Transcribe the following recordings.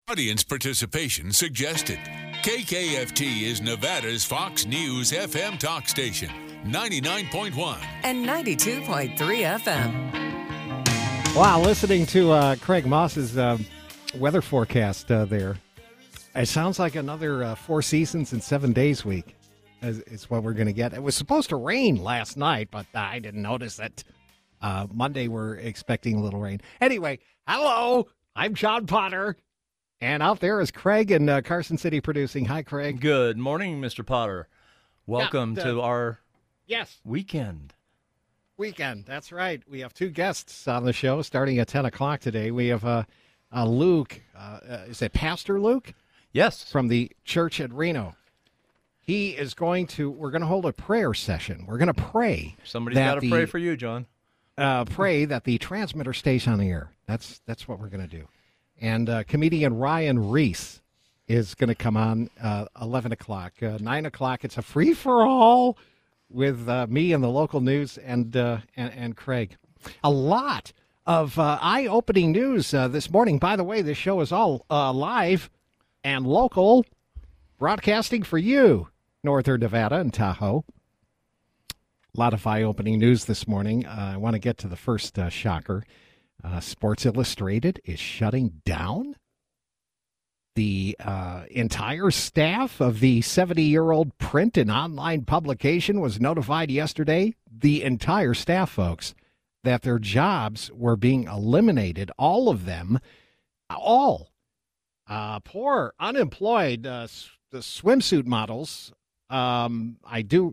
Audience participation suggested. KKFT is Nevada's Fox News FM talk station, 99.1 and 92.3 FM. Wow, listening to Craig Moss's weather forecast there. It sounds like another 4 seasons in 7 days week is what we're going to get. It was supposed to rain last night, but I didn't notice it. Monday, we're expecting a little rain. Anyway, hello, I'm John Potter. And out there is Craig in Carson City producing. Hi, Craig. Good morning, Mr. Potter. Welcome to our weekend. That's right. We have 2 guests on the show starting at 10 o'clock today. We have Luke. Is it Pastor Luke? Yes. From the church at Reno. We're going to hold a prayer session. We're going to pray. Somebody's got to pray for you, John. Pray that the transmitter stays on the air. That's what we're going to do. And comedian Ryan Reese is going to come on 11 o'clock. 9 o'clock, it's a free-for-all with me and the local news and Craig. A lot of eye-opening news this morning. By the way, this show is all live and local, broadcasting for you, Northern Nevada and Tahoe. A lot of eye-opening news this morning. I want to get to the first shocker. Sports Illustrated is shutting down. The entire staff of the 70-year-old print and online publication was notified yesterday, the entire staff, folks, that their jobs were being eliminated, all of them, all. Poor, unemployed, the swimsuit models. I do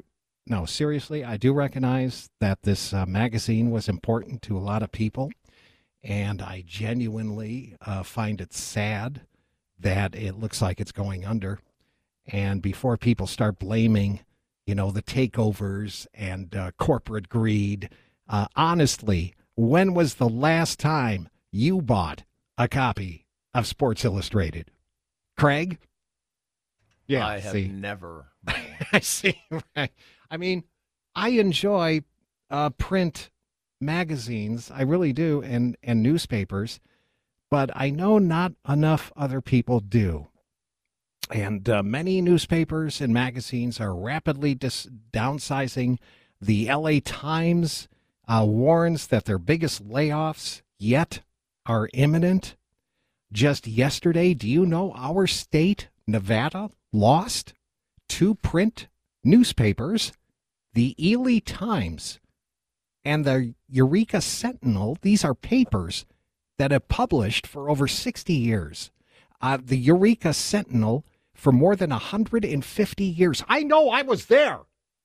recognize that this magazine was important to a lot of people. And I genuinely find it sad that it looks like it's going under. And before people start blaming, the takeovers and corporate greed, honestly, when was the last time you bought a copy of Sports Illustrated? Craig? Yeah, I have never. I see. Right. I mean, I enjoy print magazines, I really do, and newspapers, but I know not enough other people do. And many newspapers and magazines are rapidly downsizing. The LA Times warns that their biggest layoffs yet are imminent. Just yesterday, do you know our state, Nevada, lost 2 print newspapers, the Ely Times and the Eureka Sentinel. These are papers that have published for over 60 years. The Eureka Sentinel for more than 150 years. I know, I was there.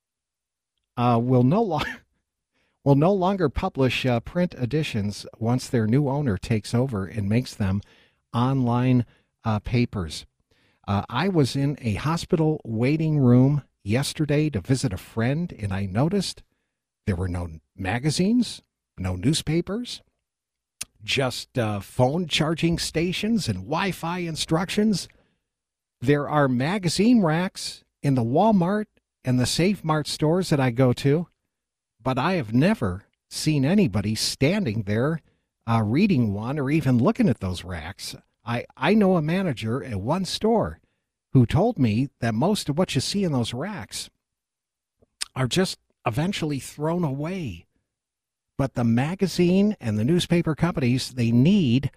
Will no longer publish print editions once their new owner takes over and makes them online papers. I was in a hospital waiting room yesterday to visit a friend, and I noticed there were no magazines, no newspapers, just phone charging stations and Wi-Fi instructions. There are magazine racks in the Walmart and the Safe Mart stores that I go to, but I have never seen anybody standing there reading one or even looking at those racks. I know a manager at one store who told me that most of what you see in those racks are just eventually thrown away. But the magazine and the newspaper companies, they need,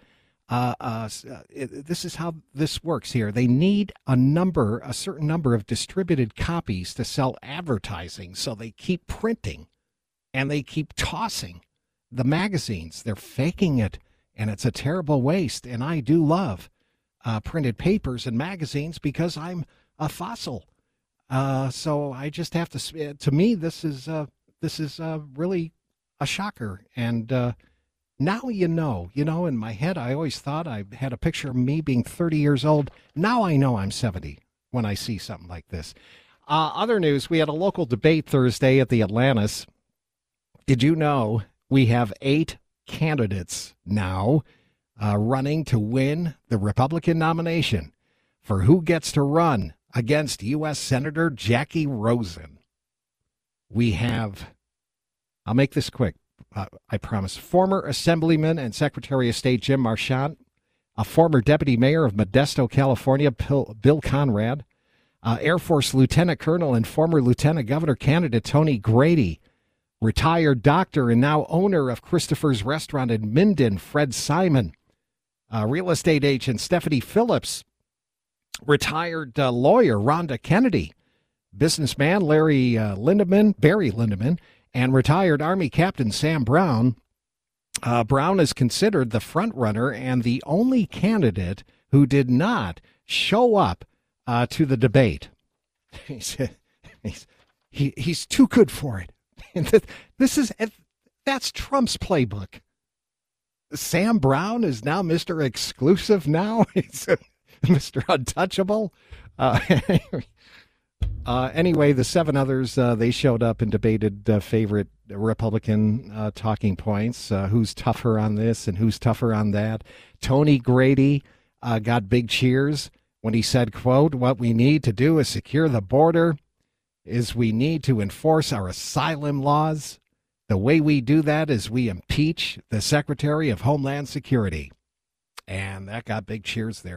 this is how this works here. They need a certain number of distributed copies to sell advertising. So they keep printing and they keep tossing the magazines. They're faking it, and it's a terrible waste. And I do love printed papers and magazines because I'm a fossil. So I just have to me, this is really a shocker. And now in my head, I always thought I had a picture of me being 30 years old. Now I know I'm 70 when I see something like this. Other news, we had a local debate Thursday at the Atlantis. Did you know we have 8 candidates now running to win the Republican nomination for who gets to run against U.S. Senator Jackie Rosen? We have, I'll make this quick, I promise, former Assemblyman and Secretary of State Jim Marchant, a former deputy mayor of Modesto, California, Bill Conrad, Air Force Lieutenant Colonel and former Lieutenant Governor candidate Tony Grady, retired doctor and now owner of Christopher's Restaurant in Minden, Fred Simon, real estate agent Stephanie Phillips, retired lawyer Rhonda Kennedy, businessman Barry Lindeman, and retired Army Captain Sam Brown. Brown is considered the front runner and the only candidate who did not show up to the debate. He's too good for it. That's Trump's playbook. Sam Brown is now Mr. Exclusive now. He's Mr. Untouchable. Anyway, the seven others, they showed up and debated favorite Republican talking points. Who's tougher on this and who's tougher on that. Tony Grady got big cheers when he said, quote, "What we need to do is secure the border, is we need to enforce our asylum laws. The way we do that is we impeach the Secretary of Homeland Security." And that got big cheers there.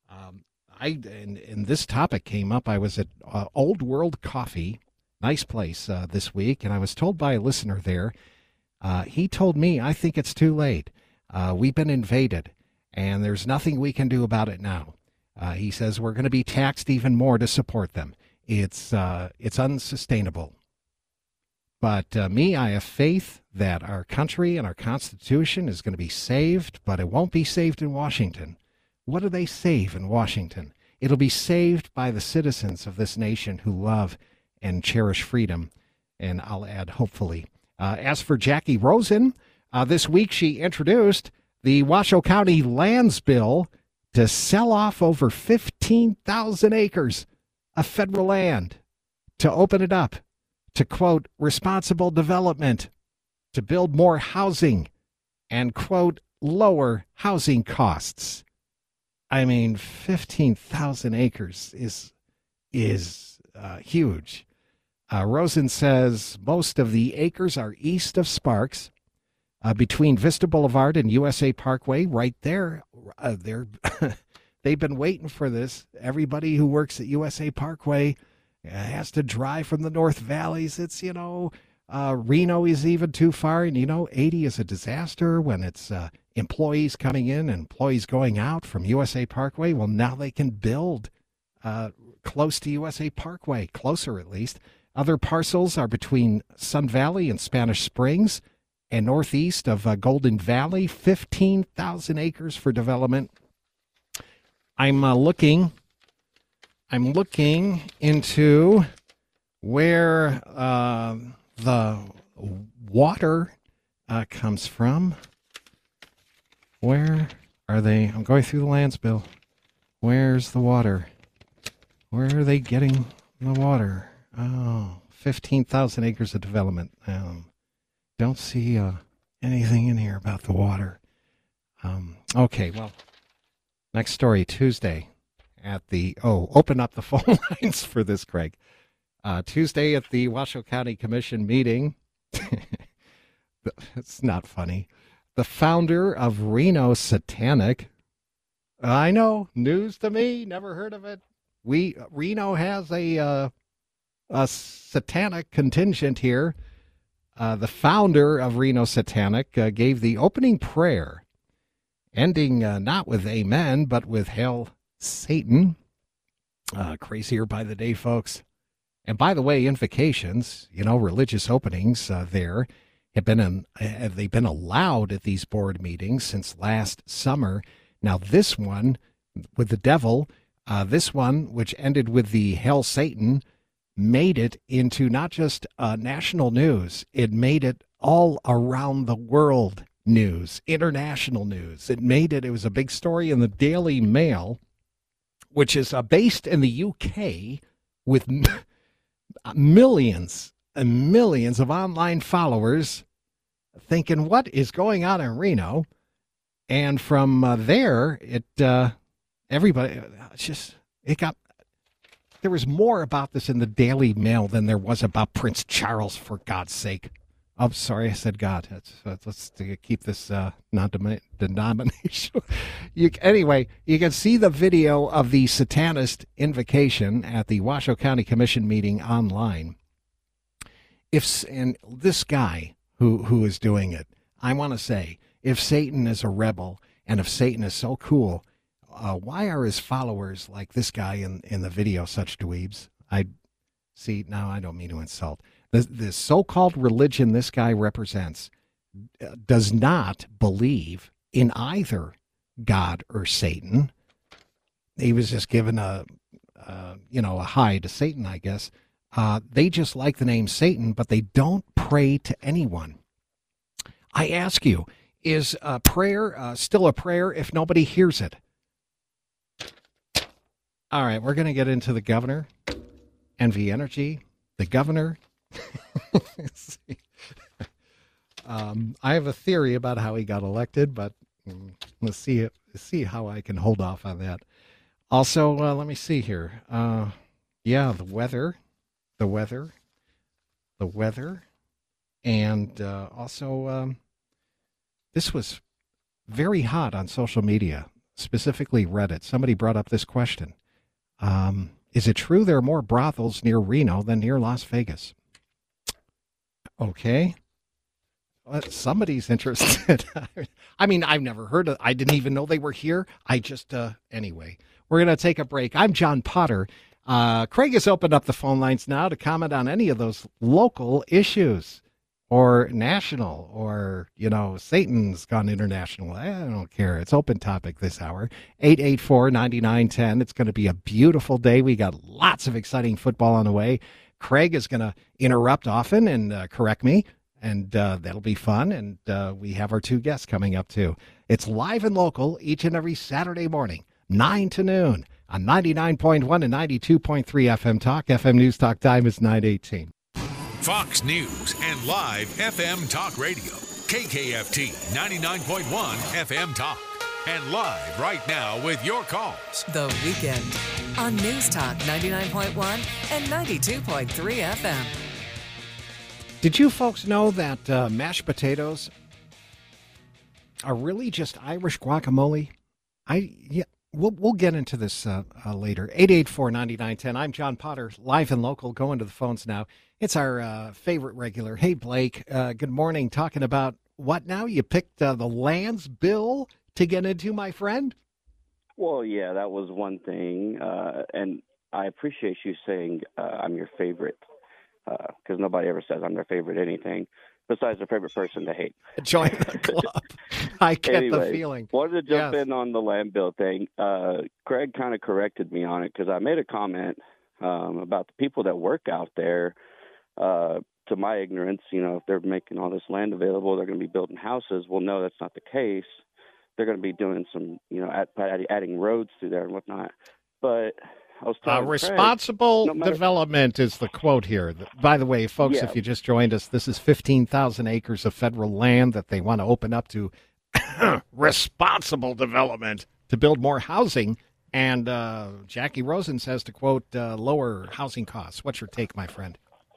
And this topic came up. I was at Old World Coffee, nice place this week, and I was told by a listener there, he told me, I think it's too late. We've been invaded, and there's nothing we can do about it now. He says we're going to be taxed even more to support them. It's unsustainable. But I have faith that our country and our Constitution is going to be saved, but it won't be saved in Washington. What do they save in Washington? It'll be saved by the citizens of this nation who love and cherish freedom, and I'll add, hopefully. As for Jackie Rosen, this week she introduced the Washoe County Lands Bill to sell off over 15,000 acres of federal land, to open it up, to, quote, responsible development, to build more housing, and, quote, lower housing costs. I mean, 15,000 acres is huge. Rosen says most of the acres are east of Sparks, between Vista Boulevard and USA Parkway, right there. They've been waiting for this. Everybody who works at USA Parkway has to drive from the North Valleys. It's, Reno is even too far. And, 80 is a disaster when it's employees coming in and employees going out from USA Parkway. Well, now they can build close to USA Parkway, closer at least. Other parcels are between Sun Valley and Spanish Springs and northeast of Golden Valley, 15,000 acres for development. I'm looking into where the water comes from. Where are they? I'm going through the lands bill. Where's the water? Where are they getting the water? Oh, 15,000 acres of development. Don't see anything in here about the water. Okay, well, next story, Tuesday at the, open up the phone lines for this, Craig. Tuesday at the Washoe County Commission meeting. It's not funny. The founder of Reno Satanic. I know, news to me, never heard of it. Reno has a satanic contingent here. The founder of Reno Satanic gave the opening prayer, ending not with amen, but with hail Satan. Crazier by the day, folks. And by the way, invocations, religious openings there have they've been allowed at these board meetings since last summer. Now this one with the devil, this one, which ended with the hail Satan, made it into not just national news, it made it all around the world news, international news. It was a big story in the Daily Mail, which is based in the UK with millions and millions of online followers thinking, what is going on in Reno? And from there, there was more about this in the Daily Mail than there was about Prince Charles, for God's sake. Oh, sorry, I said God. Let's keep this non-denominational. Anyway, you can see the video of the Satanist invocation at the Washoe County Commission meeting online. And this guy who is doing it, I want to say, if Satan is a rebel and if Satan is so cool, why are his followers like this guy in the video such dweebs? I don't mean to insult. The so-called religion this guy represents does not believe in either God or Satan. He was just given a hi to Satan, I guess. They just like the name Satan, but they don't pray to anyone. I ask you, is a prayer still a prayer if nobody hears it? All right, we're going to get into the governor, NV Energy, the governor. I have a theory about how he got elected, but let's see how I can hold off on that. Also, let me see here. The weather, and also this was very hot on social media, specifically Reddit. Somebody brought up this question. Is it true there are more brothels near Reno than near Las Vegas? Okay. Well, somebody's interested. I mean, I've never heard of, I didn't even know they were here. Anyway, we're going to take a break. I'm John Potter. Craig has opened up the phone lines now to comment on any of those local issues or national or, Satan's gone international. I don't care. It's open topic this hour. 884-9910. It's going to be a beautiful day. We got lots of exciting football on the way. Craig is going to interrupt often and correct me, and that'll be fun. And we have our two guests coming up, too. It's live and local each and every Saturday morning, 9 to noon, on 99.1 and 92.3 FM Talk. FM News Talk time is 9:18. Fox News and live FM Talk Radio. KKFT 99.1 FM Talk. And live right now with your calls. The Weekend on News Talk 99.1 and 92.3 FM. Did you folks know that mashed potatoes are really just Irish guacamole? We'll get into this later. 884-9910. I'm John Potter, live and local, going to the phones now. It's our favorite regular. Hey, Blake, good morning. Talking about what now? You picked the lands bill to get into, my friend? Well, yeah, that was one thing. And I appreciate you saying I'm your favorite, because nobody ever says I'm their favorite anything besides their favorite person to hate. Join the club. I get the feeling. Wanted to jump in on the land bill thing. Craig kind of corrected me on it because I made a comment about the people that work out there. To my ignorance, if they're making all this land available, they're going to be building houses. Well, no, that's not the case. They're going to be doing some, adding roads through there and whatnot. But I was telling responsible development is the quote here. By the way, folks, if you just joined us, this is 15,000 acres of federal land that they want to open up to responsible development to build more housing. And Jackie Rosen says to quote, lower housing costs. What's your take, my friend?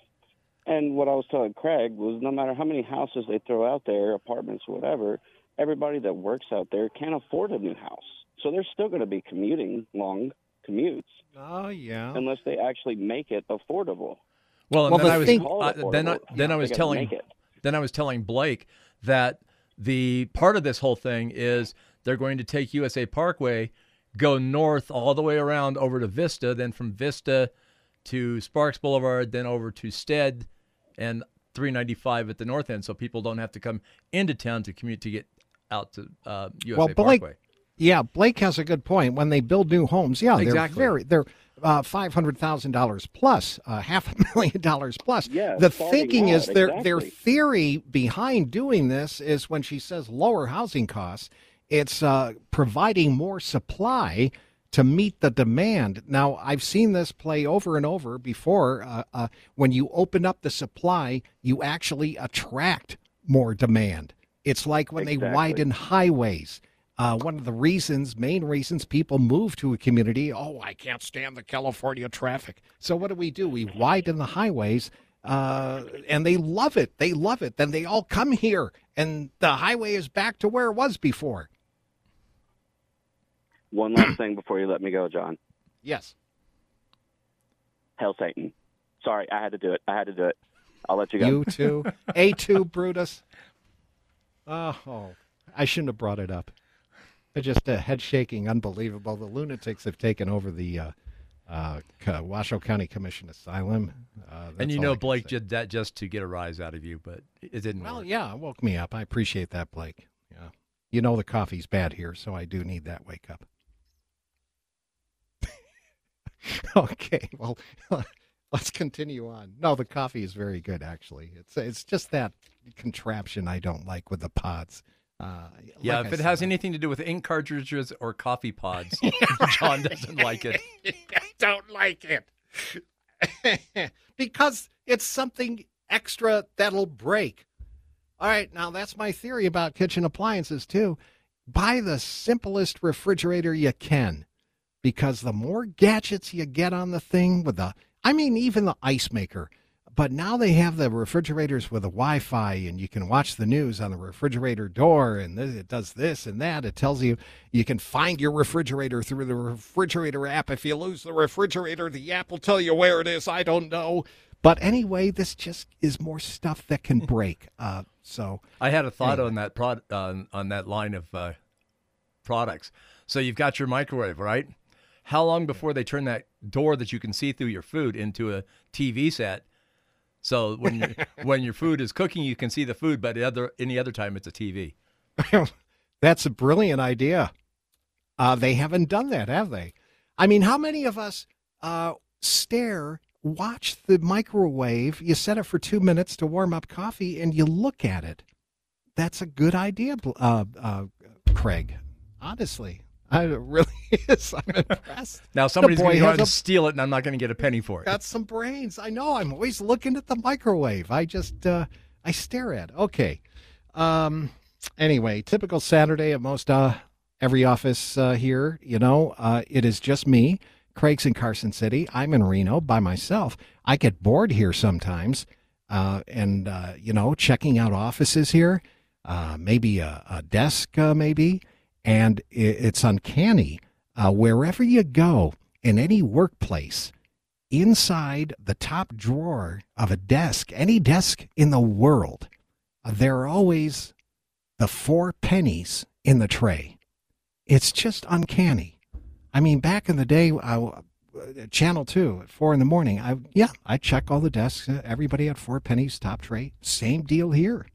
And what I was telling Craig was no matter how many houses they throw out there, apartments, whatever, everybody that works out there can't afford a new house. So they're still going to be commuting long commutes. Oh, yeah. Unless they actually make it affordable. Well, and then I was telling Blake that the part of this whole thing is they're going to take USA Parkway, go north all the way around over to Vista, then from Vista to Sparks Boulevard, then over to Stead and 395 at the north end, so people don't have to come into town to commute to get out to USA Parkway. Yeah, Blake has a good point. When they build new homes, exactly. they're $500,000 plus, $500,000 plus. Yeah, the thinking is their theory behind doing this is when she says lower housing costs, it's providing more supply to meet the demand. Now, I've seen this play over and over before. When you open up the supply, you actually attract more demand. It's like when they widen highways. One of the main reasons people move to a community, I can't stand the California traffic. So what do? We widen the highways and they love it. They love it. Then they all come here, and the highway is back to where it was before. One last thing before you let me go, John. Yes. Hail Satan. Sorry, I had to do it. I'll let you go. You too. A2, Brutus. Oh, I shouldn't have brought it up. Just head shaking, unbelievable. The lunatics have taken over the Washoe County Commission Asylum. And you know Blake did that just to get a rise out of you, but it didn't work. Well, yeah, it woke me up. I appreciate that, Blake. Yeah. You know the coffee's bad here, so I do need that wake up. Okay, well, let's continue on. No, the coffee is very good, actually. It's just that contraption I don't like with the pods. If it has anything to do with ink cartridges or coffee pods, John doesn't like it. I don't like it. Because it's something extra that'll break. All right, now that's my theory about kitchen appliances, too. Buy the simplest refrigerator you can. Because the more gadgets you get on the thing even the ice maker. But now they have the refrigerators with a Wi-Fi, and you can watch the news on the refrigerator door, and it does this and that. It tells you can find your refrigerator through the refrigerator app. If you lose the refrigerator, the app will tell you where it is. I don't know. But anyway, this just is more stuff that can break. So I had a thought on that on that line of products. So you've got your microwave, right? How long before they turn that door that you can see through your food into a TV set? So when your food is cooking, you can see the food, but any other time it's a TV. That's a brilliant idea. They haven't done that, have they? I mean, how many of us watch the microwave, you set it for 2 minutes to warm up coffee, and you look at it? That's a good idea, Craig. Honestly. It really is. I'm impressed. Now somebody's going to go out and steal it, and I'm not going to get a penny for it. Got some brains. I know. I'm always looking at the microwave. I just I stare at it. Okay. Anyway, typical Saturday at most every office here. It is just me. Craig's in Carson City. I'm in Reno by myself. I get bored here sometimes, and checking out offices here. Maybe a desk, maybe. And it's uncanny. Wherever you go, in any workplace, inside the top drawer of a desk, any desk in the world, there are always the 4 pennies in the tray. It's just uncanny. I mean, back in the day, Channel 2 at 4 in the morning, I check all the desks. Everybody had 4 pennies, top tray. Same deal here.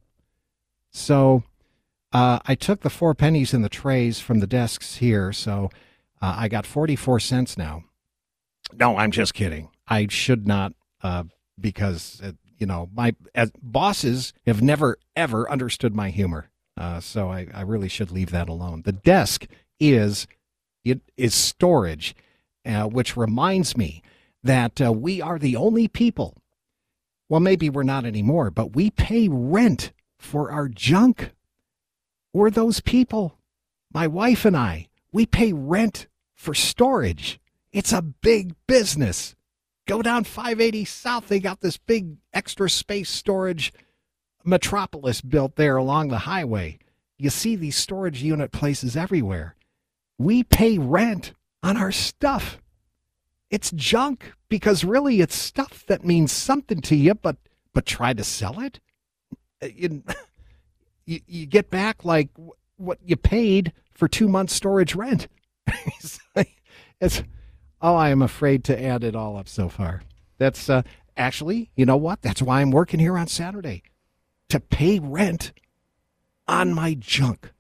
So I took the 4 pennies in the trays from the desks here, so I got 44 cents now. No, I'm just kidding. I should not, because my bosses have never ever understood my humor. So I really should leave that alone. The desk is storage, which reminds me that we are the only people. Well, maybe we're not anymore, but we pay rent for our junk. We're those people. My wife and I, we pay rent for storage. It's a big business. Go down 580 South. They got this big extra space storage metropolis built there along the highway. You see these storage unit places everywhere. We pay rent on our stuff. It's junk because really it's stuff that means something to you, but try to sell it. You get back like what you paid for 2 months storage rent. I am afraid to add it all up so far. That's actually, you know what? That's why I'm working here on Saturday, to pay rent on my junk.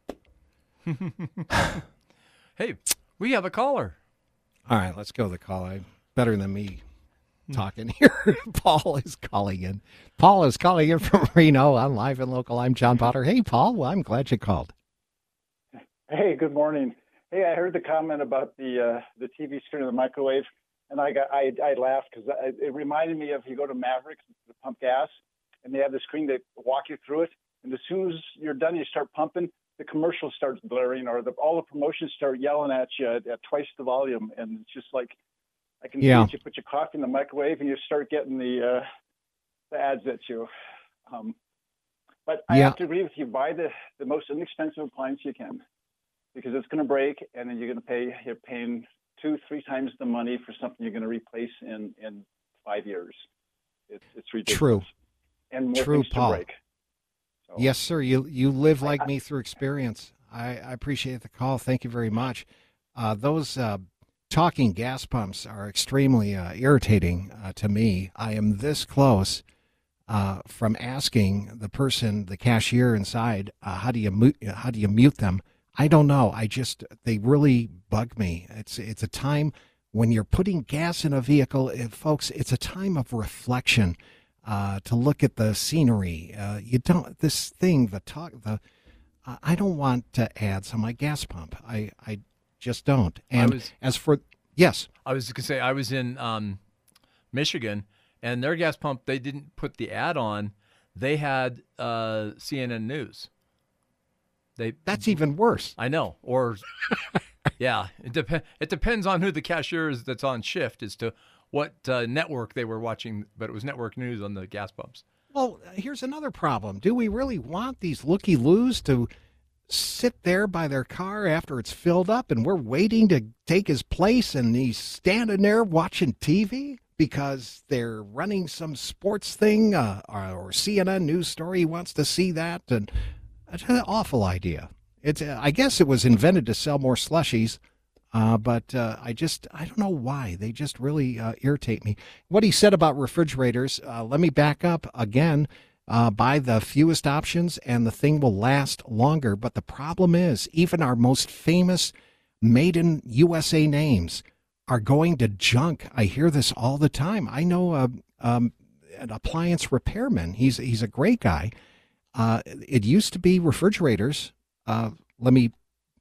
Hey, we have a caller. All right, let's go to the call. Better than me talking here. Paul is calling in. Paul is calling in from Reno. I'm live and local. I'm John Potter. Hey, Paul. Well, I'm glad you called. Hey, good morning. Hey, I heard the comment about the TV screen of the microwave, and I laughed because it reminded me of, you go to Mavericks to pump gas, and they have the screen that walk you through it, and as soon as you're done, you start pumping, the commercial starts blaring, or all the promotions start yelling at you at twice the volume, and it's just like, I can see that you put your coffee in the microwave and you start getting the ads at you. But I have to agree with you. Buy the most inexpensive appliance you can, because it's going to break, and then you're paying 2-3 times the money for something you're going to replace in 5 years. It's ridiculous. True. And more True, things Paul. to break. So, yes, sir. You live like me through experience. I appreciate the call. Thank you very much. Those talking gas pumps are extremely irritating to me. I am this close from asking the cashier inside, how do you mute them? I don't know. They really bug me. It's a time when you're putting gas in a vehicle, folks. It's a time of reflection, to look at the scenery. I don't want ads on my gas pump. I just don't. And yes, I was going to say, I was in Michigan, and their gas pump, they didn't put the ad on. They had CNN News. That's even worse. I know. Or, yeah, it depends on who the cashier is that's on shift as to what network they were watching, but it was network news on the gas pumps. Well, here's another problem. Do we really want these looky-loos to sit there by their car after it's filled up and we're waiting to take his place and he's standing there watching TV because they're running some sports thing or CNN news story? He wants to see that. And it's an awful idea. I guess it was invented to sell more slushies, but I don't know why. They just really irritate me. What he said about refrigerators, let me back up again. Buy the fewest options and the thing will last longer. But the problem is, even our most famous made in USA names are going to junk. I hear this all the time. I know an appliance repairman. He's a great guy. It used to be refrigerators. Let me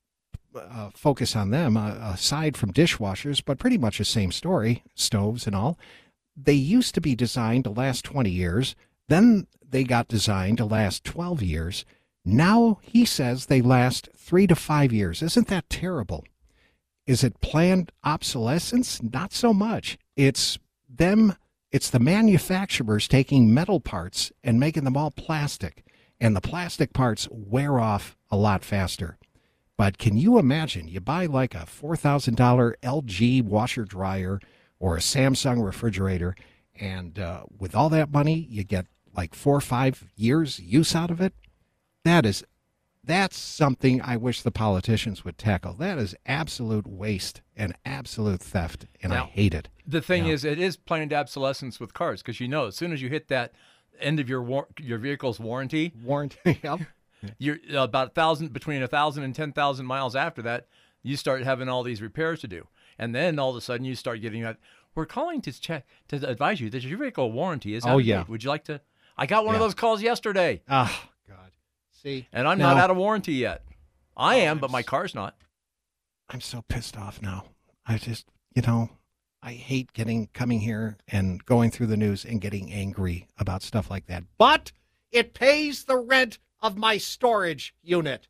focus on them, aside from dishwashers, but pretty much the same story, stoves and all. They used to be designed to last 20 years. Then they got designed to last 12 years. Now he says they last 3 to 5 years. Isn't that terrible? Is it planned obsolescence? Not so much. It's the manufacturers taking metal parts and making them all plastic. And the plastic parts wear off a lot faster. But can you imagine, you buy like a $4,000 LG washer dryer or a Samsung refrigerator, and with all that money, you get like 4 or 5 years use out of it? That's something I wish the politicians would tackle. That is absolute waste and absolute theft, and I hate it. The thing is, it is planned obsolescence with cars, because as soon as you hit that end of your vehicle's warranty, yep. You're about between 1,000 and 10,000 miles after that, you start having all these repairs to do, and then all of a sudden you start getting that. We're calling to advise you that your vehicle warranty is out of date. Would you like to? I got one of those calls yesterday. Oh God, see, and I'm not out of warranty yet. I am, but my car's not. I'm so pissed off now. I just, I hate coming here and going through the news and getting angry about stuff like that. But it pays the rent of my storage unit.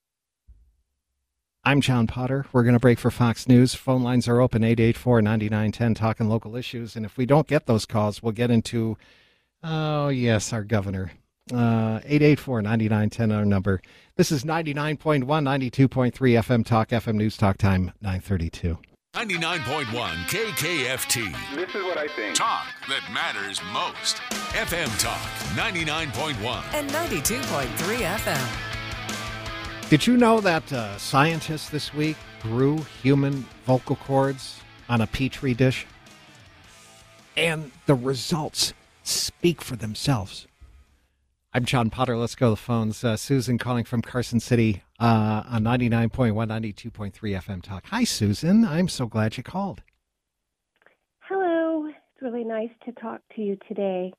I'm John Potter. We're going to break for Fox News. Phone lines are open, 884-9910, talking local issues. And if we don't get those calls, we'll get into, our governor. 884-9910, our number. This is 99.1, 92.3 FM Talk, FM News Talk, time 9:32. 99.1 KKFT. This is what I think. Talk that matters most. FM Talk 99.1 and 92.3 FM. Did you know that scientists this week grew human vocal cords on a Petri dish? And the results speak for themselves. I'm John Potter. Let's go to the phones. Susan calling from Carson City on 99.1, 92.3 FM Talk. Hi, Susan. I'm so glad you called. Hello. It's really nice to talk to you today.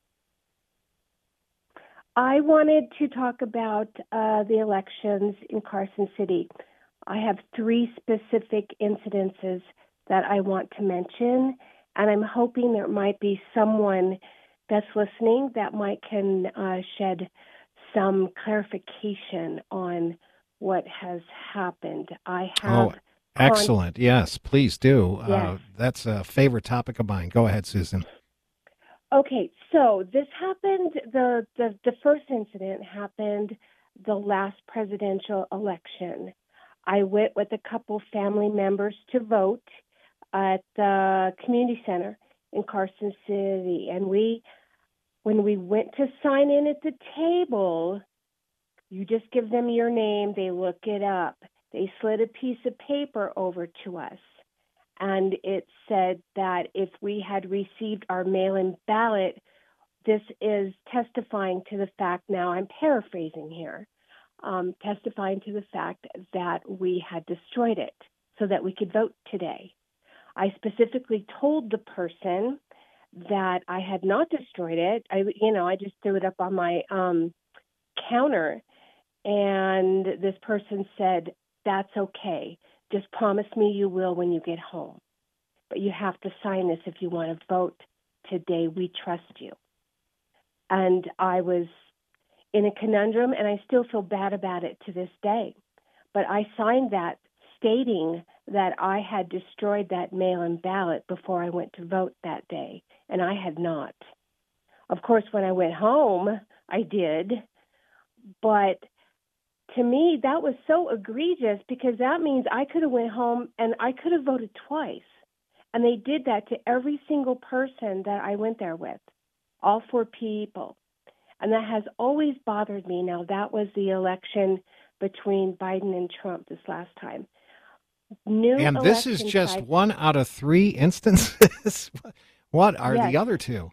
I wanted to talk about the elections in Carson City. I have 3 specific incidences that I want to mention, and I'm hoping there might be someone that's listening that can shed some clarification on what has happened. I have. Oh, excellent. Yes, please do. Yes. That's a favorite topic of mine. Go ahead, Susan. Okay, so this happened, the first incident happened the last presidential election. I went with a couple family members to vote at the community center in Carson City. And when we went to sign in at the table, you just give them your name, they look it up. They slid a piece of paper over to us. And it said that if we had received our mail-in ballot, this is testifying to the fact, now I'm paraphrasing here, testifying to the fact that we had destroyed it so that we could vote today. I specifically told the person that I had not destroyed it. I just threw it up on my counter, and this person said, "That's okay. Just promise me you will when you get home. But you have to sign this if you want to vote today. We trust you." And I was in a conundrum, and I still feel bad about it to this day. But I signed that stating that I had destroyed that mail-in ballot before I went to vote that day, and I had not. Of course, when I went home, I did. But to me, that was so egregious because that means I could have went home and I could have voted twice. And they did that to every single person that I went there with, all 4 people. And that has always bothered me. Now, that was the election between Biden and Trump this last time. And this is just 1 out of 3 instances? What are the other 2?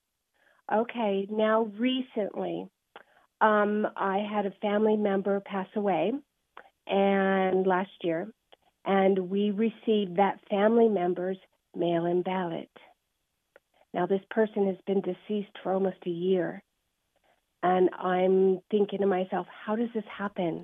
Okay, now recently, I had a family member pass away and last year, and we received that family member's mail-in ballot. Now, this person has been deceased for almost a year, and I'm thinking to myself, how does this happen?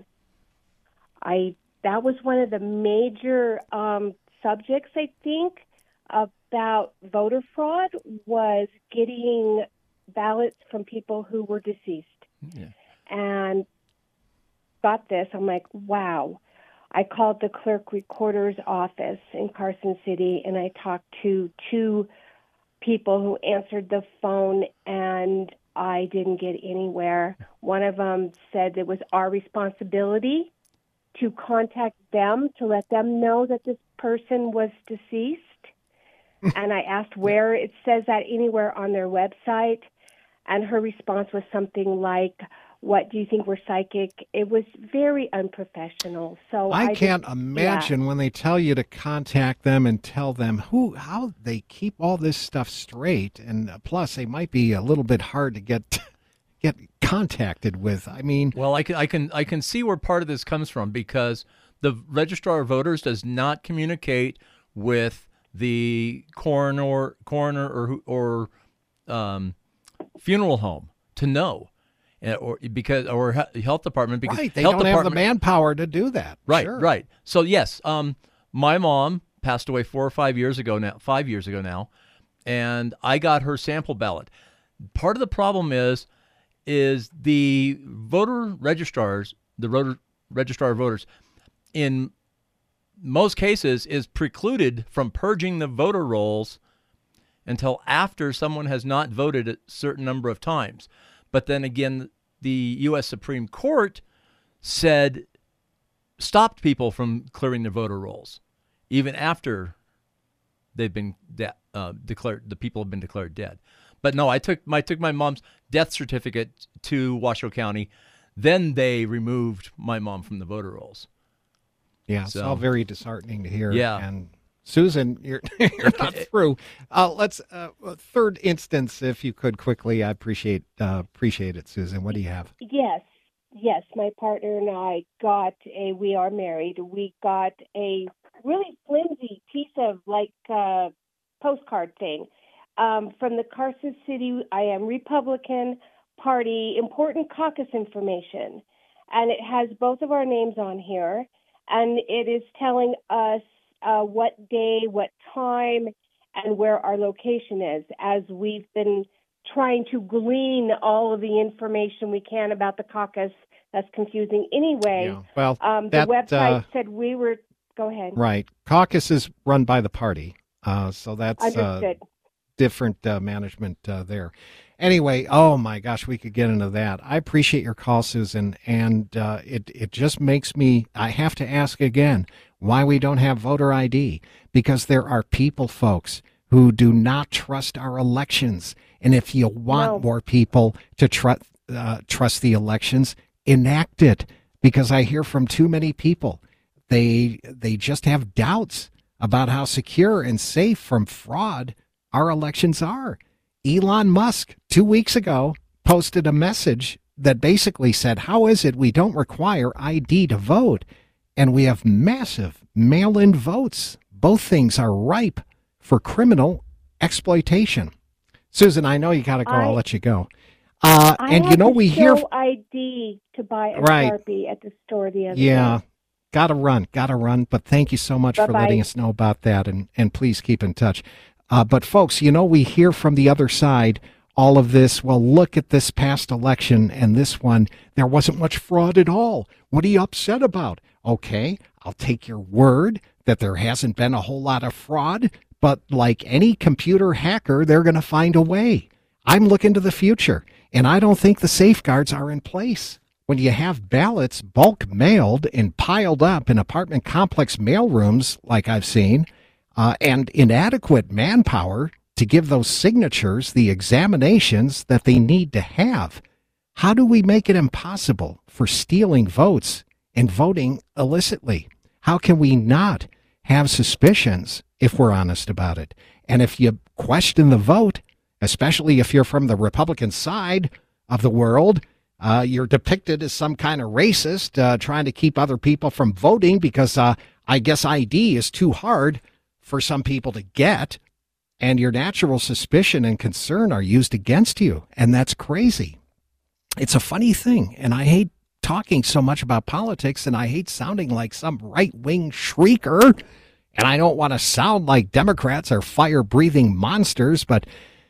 That was one of the major subjects, I think, about voter fraud, was getting ballots from people who were deceased. Yeah. And got this, I'm like, wow. I called the clerk recorder's office in Carson City, and I talked to 2 people who answered the phone, and I didn't get anywhere. One of them said it was our responsibility to contact them to let them know that this person was deceased. And I asked where it says that anywhere on their website. And her response was something like, "What, do you think we're psychic?" It was very unprofessional. So I can't imagine when they tell you to contact them and tell them how they keep all this stuff straight. And plus, they might be a little bit hard to get contacted with. I mean, well, I can see where part of this comes from, because the registrar of voters does not communicate with the coroner or funeral home to know, or health department, because right, they don't have the manpower to do that. Right, sure. Right. So yes, my mom passed away 4 or 5 years ago now. 5 years ago now, and I got her sample ballot. Part of the problem is the voter registrars, the registrar of voters, in most cases is precluded from purging the voter rolls until after someone has not voted a certain number of times. But then again, the U.S. Supreme Court stopped people from clearing their voter rolls, even after they've been declared, the people have been declared dead. But no, I took my mom's death certificate to Washoe County. Then they removed my mom from the voter rolls. Yeah, it's all very disheartening to hear. Yeah. And Susan, you're not through. Let's third instance, if you could quickly. I appreciate it, Susan. What do you have? Yes. My partner and I we are married. We got a really flimsy piece of postcard thing from the Carson City I Am Republican Party important caucus information, and it has both of our names on here, and it is telling us what day, what time, and where our location is, as we've been trying to glean all of the information we can about the caucus. That's confusing anyway. Yeah. Well, the website said we were... Go ahead. Right. Caucus is run by the party. So that's... Understood. different management there. Anyway, oh my gosh, we could get into that. I appreciate your call, Susan, and it just makes me, I have to ask again, why we don't have voter ID, because there are people, folks, who do not trust our elections. And if you want more people to trust the elections, enact it, because I hear from too many people. They just have doubts about how secure and safe from fraud our elections are. Elon Musk 2 weeks ago posted a message that basically said, how is it we don't require ID to vote? And we have massive mail-in votes. Both things are ripe for criminal exploitation. Susan, I know you got to go. I'll let you go. And you know, we hear ID to buy a Sharpie at the store the other day. Gotta run. But thank you so much for letting us know about that, and please keep in touch. But folks, you know, we hear from the other side all of this. Well, look at this past election and this one. There wasn't much fraud at all. What are you upset about? Okay, I'll take your word that there hasn't been a whole lot of fraud, but like any computer hacker, they're going to find a way. I'm looking to the future, and I don't think the safeguards are in place. When you have ballots bulk mailed and piled up in apartment complex mailrooms like I've seen, and inadequate manpower to give those signatures the examinations that they need to have, how do we make it impossible for stealing votes and voting illicitly? How can we not have suspicions if we're honest about it? And if you question the vote, especially if you're from the Republican side of the world, you're depicted as some kind of racist, trying to keep other people from voting because I guess ID is too hard for some people to get, and your natural suspicion and concern are used against you, and that's crazy. It's a funny thing, and I hate talking so much about politics, and I hate sounding like some right-wing shrieker, and I don't want to sound like Democrats are fire-breathing monsters, but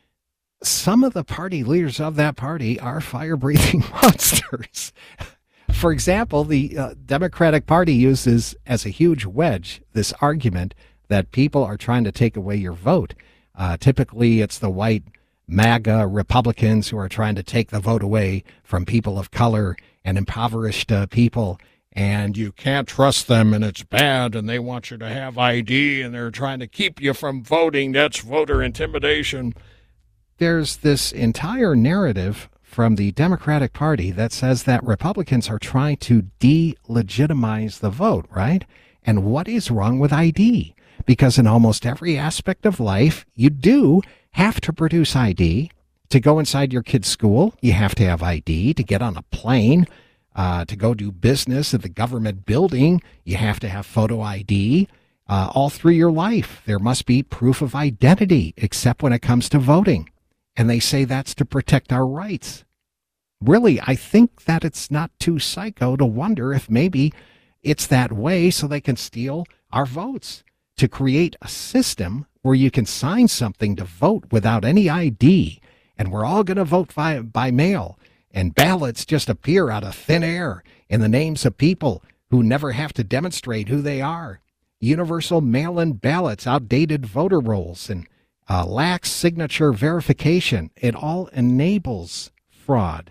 some of the party leaders of that party are fire-breathing monsters. For example, the Democratic Party uses as a huge wedge this argument that people are trying to take away your vote. Typically, it's the white MAGA Republicans who are trying to take the vote away from people of color and impoverished people. And you can't trust them, and it's bad, and they want you to have ID, and they're trying to keep you from voting. That's voter intimidation. There's this entire narrative from the Democratic Party that says that Republicans are trying to delegitimize the vote, right? And what is wrong with ID? Because in almost every aspect of life, you do have to produce ID. To go inside your kid's school, you have to have ID. To get on a plane, to go do business at the government building, you have to have photo ID. All through your life, there must be proof of identity, except when it comes to voting. And they say that's to protect our rights. Really, I think that it's not too psycho to wonder if maybe it's that way so they can steal our votes, to create a system where you can sign something to vote without any ID, and we're all going to vote by mail, and ballots just appear out of thin air in the names of people who never have to demonstrate who they are. Universal mail-in ballots, outdated voter rolls, and lax signature verification. It all enables fraud.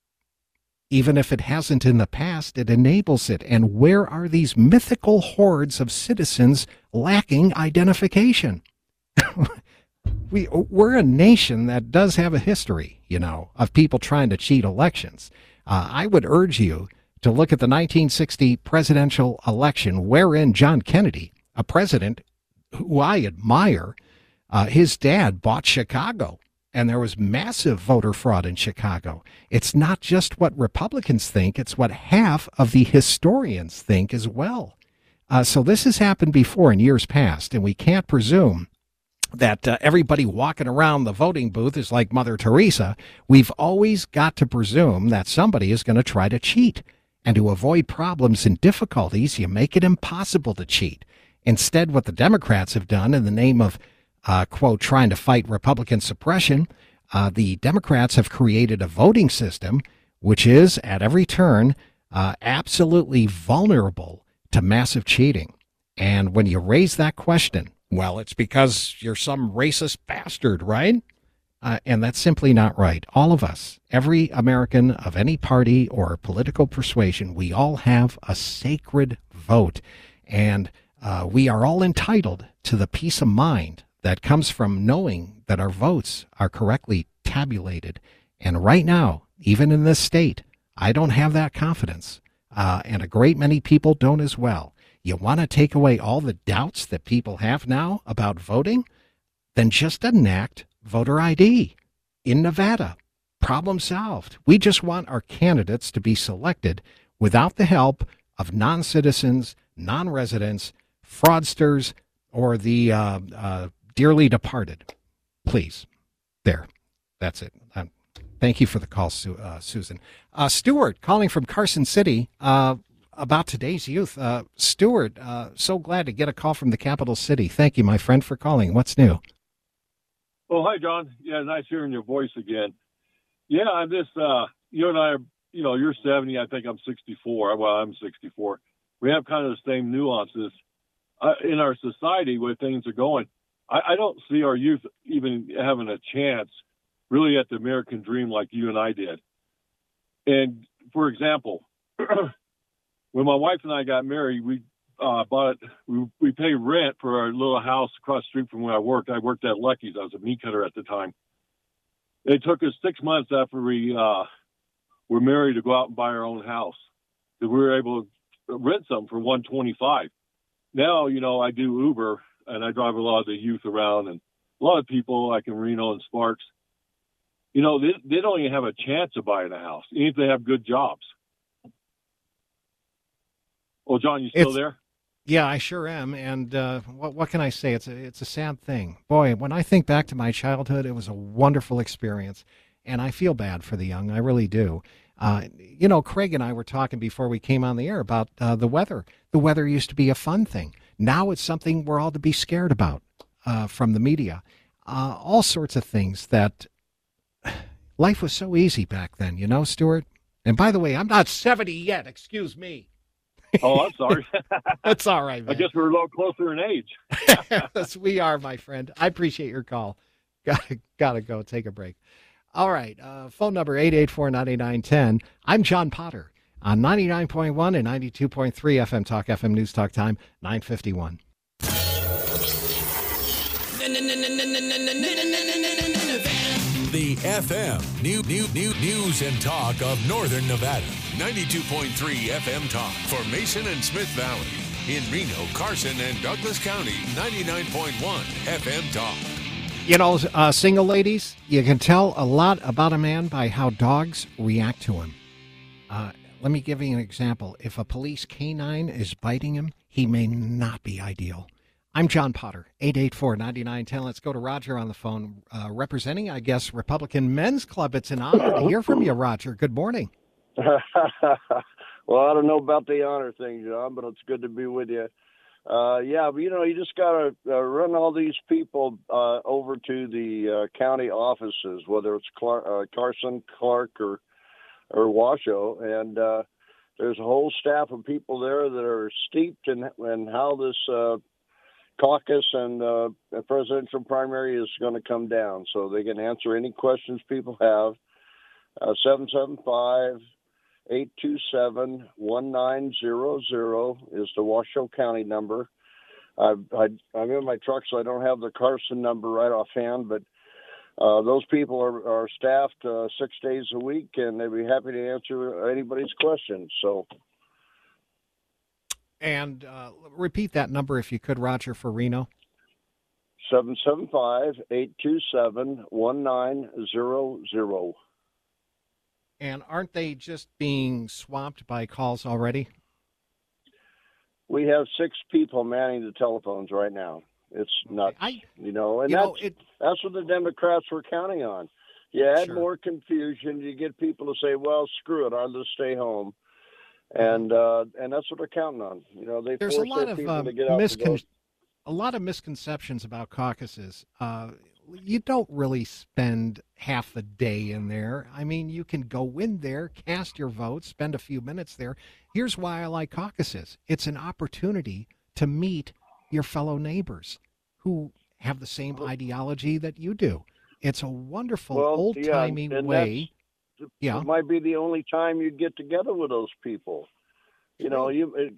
Even if it hasn't in the past, it enables it. And where are these mythical hordes of citizens lacking identification? We're a nation that does have a history, you know, of people trying to cheat elections. I would urge you to look at the 1960 presidential election, wherein John Kennedy, a president who I admire, his dad bought Chicago, and there was massive voter fraud in Chicago. It's not just what Republicans think, it's what half of the historians think as well. So this has happened before in years past, and we can't presume that everybody walking around the voting booth is like Mother Teresa. We've always got to presume that somebody is going to try to cheat. And to avoid problems and difficulties, you make it impossible to cheat. Instead, what the Democrats have done in the name of quote, trying to fight Republican suppression, the Democrats have created a voting system which is, at every turn, absolutely vulnerable to massive cheating. And when you raise that question Well, it's because you're some racist bastard, right? And that's simply not right. All of us, every American of any party or political persuasion, we all have a sacred vote. And we are all entitled to the peace of mind that comes from knowing that our votes are correctly tabulated. And right now, even in this state, I don't have that confidence. And a great many people don't as well. You want to take away all the doubts that people have now about voting? Then just enact voter ID in Nevada. Problem solved. We just want our candidates to be selected without the help of non-citizens, non-residents, fraudsters, or the dearly departed. Please. There. That's it. Thank you for the call, Susan. Stuart, calling from Carson City about today's youth. Stuart, so glad to get a call from the capital city. Thank you, my friend, for calling. What's new? Oh, hi, John. Yeah, nice hearing your voice again. Yeah, I'm just, you and I are, you're 70, I think I'm 64. Well, I'm 64. We have kind of the same nuances in our society where things are going. I don't see our youth even having a chance really at the American dream like you and I did. And for example, when my wife and I got married, we paid rent for our little house across the street from where I worked. I worked at Lucky's. I was a meat cutter at the time. It took us 6 months after we were married to go out and buy our own house. We were able to rent something for $125. Now, I do Uber and I drive a lot of the youth around, and a lot of people like in Reno and Sparks, they don't even have a chance of buying a house, even if they have good jobs. Oh, John, you still there? Yeah, I sure am. And what can I say? It's a sad thing. Boy, when I think back to my childhood, it was a wonderful experience. And I feel bad for the young. I really do. Craig and I were talking before we came on the air about the weather. The weather used to be a fun thing. Now it's something we're all to be scared about from the media. All sorts of things that life was so easy back then, Stuart? And by the way, I'm not 70 yet. Excuse me. Oh, I'm sorry. That's all right, man. I guess we're a little closer in age. Yes, we are, my friend. I appreciate your call. Gotta go. Take a break. All right. Phone number 884-9910. I'm John Potter on 99.1 and 92.3 FM Talk, FM News Talk Time, 9:51. The FM News and Talk of Northern Nevada. 92.3 FM Talk for Mason and Smith Valley. In Reno, Carson, and Douglas County, 99.1 FM Talk. Single ladies, you can tell a lot about a man by how dogs react to him. Let me give you an example. If a police canine is biting him, he may not be ideal. I'm John Potter, 884-9910. Let's go to Roger on the phone, representing, I guess, Republican Men's Club. It's an honor to hear from you, Roger. Good morning. Well, I don't know about the honor thing, John, but it's good to be with you. Yeah, but you just got to run all these people over to the county offices, whether it's Carson, Clark, or Washoe, and there's a whole staff of people there that are steeped in how this caucus and presidential primary is going to come down, so they can answer any questions people have. 775-827-1900 is the Washoe County number. I'm in my truck, so I don't have the Carson number right offhand, but those people are staffed 6 days a week, and they'd be happy to answer anybody's questions. So. And repeat that number if you could, Roger, for Reno. 775-827-1900. And aren't they just being swamped by calls already? We have 6 people manning the telephones right now. It's nuts, that's what the Democrats were counting on. You add more confusion, you get people to say, well, screw it, I'll just stay home. And that's what they're counting on. They There's force a lot their of people to get out the vote. a lot of misconceptions about caucuses. You don't really spend half the day in there. I mean, you can go in there, cast your vote, spend a few minutes there. Here's why I like caucuses. It's an opportunity to meet your fellow neighbors who have the same ideology that you do. It's a wonderful old-timey way. It might be the only time you get together with those people. You know,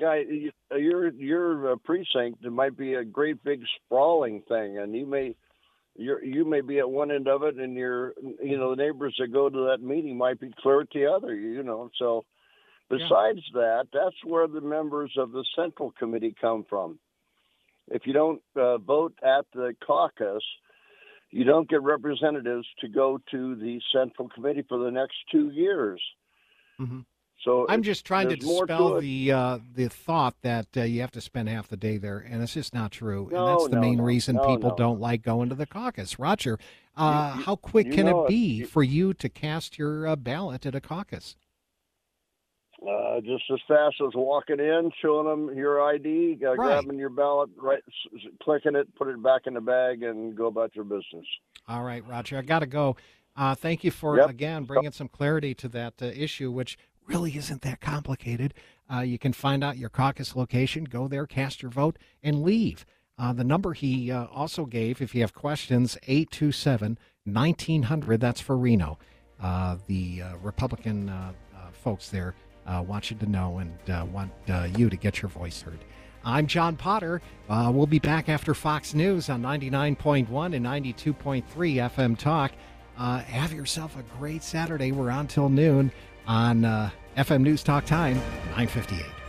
your precinct, it might be a great big sprawling thing, and you may be at one end of it, and the neighbors that go to that meeting might be clear at the other. So besides that, that's where the members of the Central Committee come from. If you don't vote at the caucus, you don't get representatives to go to the Central Committee for the next 2 years. Mm-hmm. So I'm just trying to dispel the thought that you have to spend half the day there, and it's just not true. And that's the main reason people don't like going to the caucus. Roger, how quick can it be for you to cast your ballot at a caucus? Just as fast as walking in, showing them your ID, grabbing your ballot, clicking it, put it back in the bag, and go about your business. All right, Roger, I got to go. Thank you for, again, bringing some clarity to that issue, which really isn't that complicated. You can find out your caucus location, go there, cast your vote, and leave. The number he also gave, if you have questions, 827-1900. That's for Reno. The Republican folks there want you to know and want you to get your voice heard. I'm John Potter. We'll be back after Fox News on 99.1 and 92.3 FM Talk. Have yourself a great Saturday. We're on till noon on FM News Talk Time, 9:58.